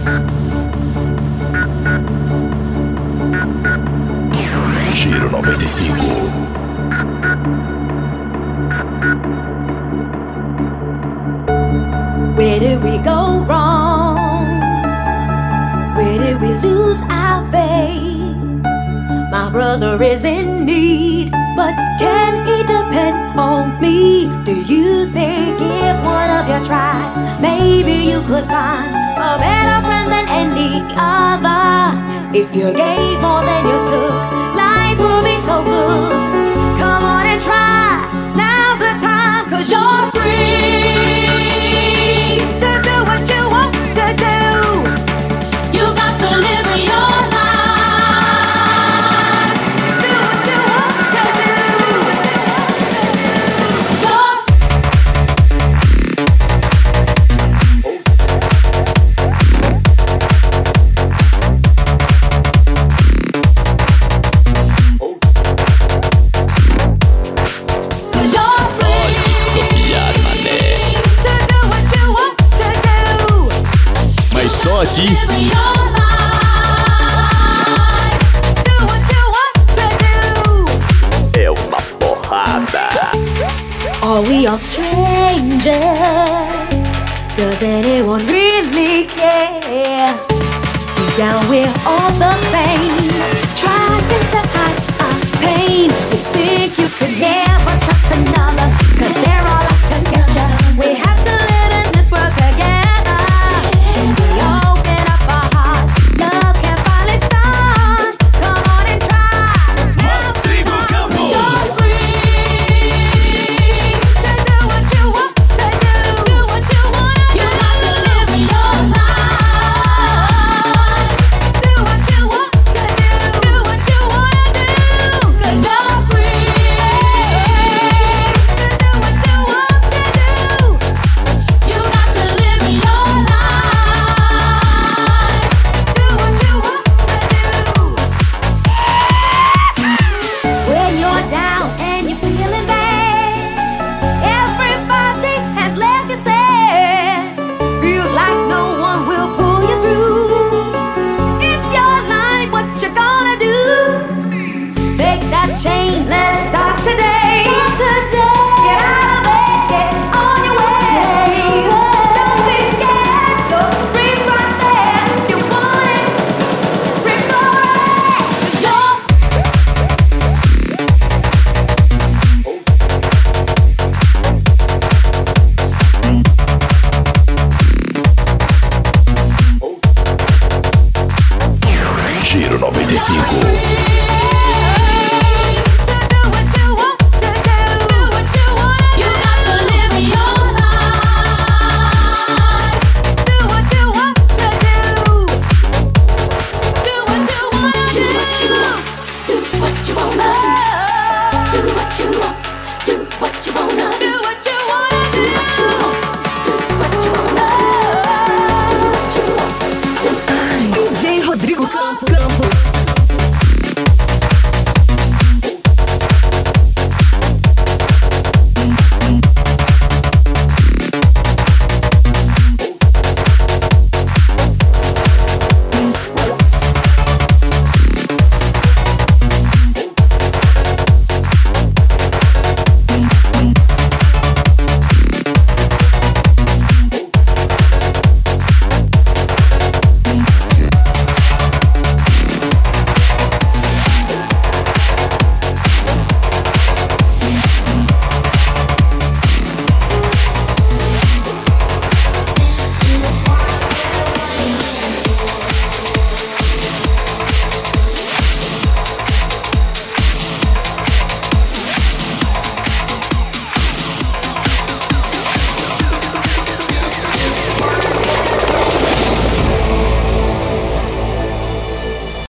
Giro 95. Where did we go wrong? Where did we lose our faith? My brother is in need, but can he depend on me? Do you think if one of you tried, maybe you could find a better friend than any other? If you gave more than you took, life would be so good. Come on and try, now's the time, 'cause you're free to do what you want to do. You got to live your life. Do what you want to do. Só aqui. É uma porrada. Are we all strangers? Does anyone really care? Deep down we're all the same.